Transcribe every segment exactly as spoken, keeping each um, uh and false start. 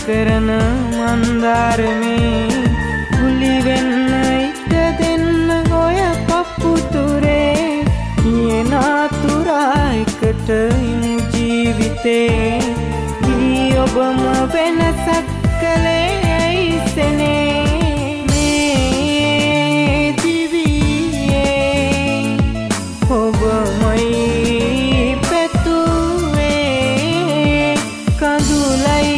කරන මන්දාරමේ ගුලි වෙන්න ඉඩ දෙන්න ඔය පපුතුරේ යනාතුරා එකට ඉමු ජීවිතේ ඊ ඔබම වෙනසක් කළේ ඇයිසනේ මේ දිවියේ ඔබමයි පැතුවේ කඳුලයි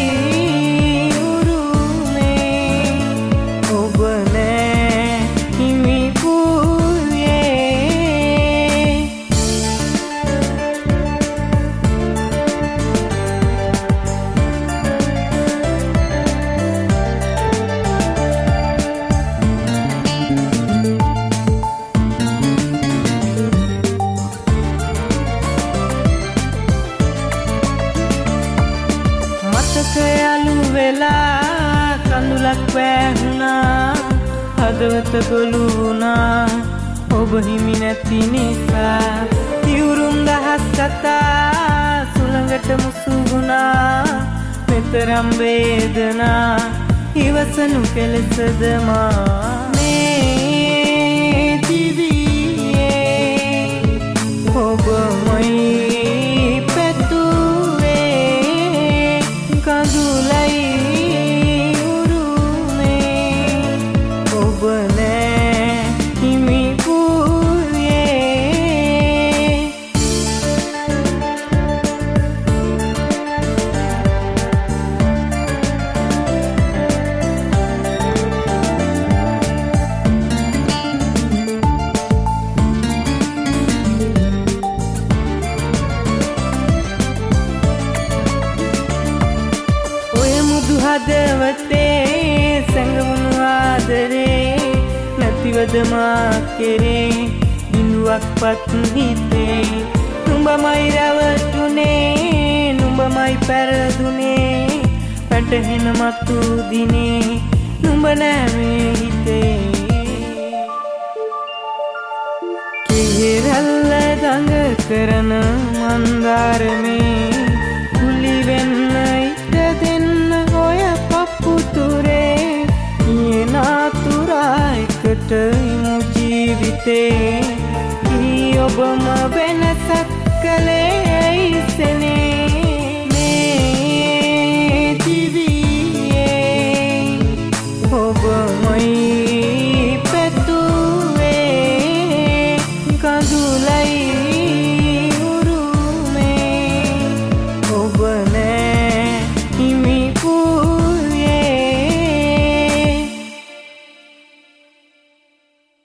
යලු වෙලා කඳුලක් වැහුණා හදවත ගොළු වුණා ඔබ හිමි නැති නිසා තිවුරුම් දහස් කතා සුළඟට මුසු වුණා මෙතරම් වේදනා ඉවසනු කෙලෙසද මා මේ දිවියේ ඔබමයි කඳුලයි උරුමේ ඔබ නෑ හිමි වූයේ හදවතේ සැඟවුණු ආදරේ නැතිවද මා කෙරේ බිඳුවක්වත් හිතේ නුඹමයි රැවටුනේ නුඹමයි පැරදුනේ පැටහෙන මතු දිනේ නුඹ නෑ මේ හිතේ කිහිරල්ල දඟ කරන මන්දාරමේ ගුලි වෙන්න ඉඩ දෙන්න ඔය පපුතුරේ යනාතුරා එකට ඉමු ජීවිතේ ඊ ඔබම වෙනසක් කළේ ඇයිසනේ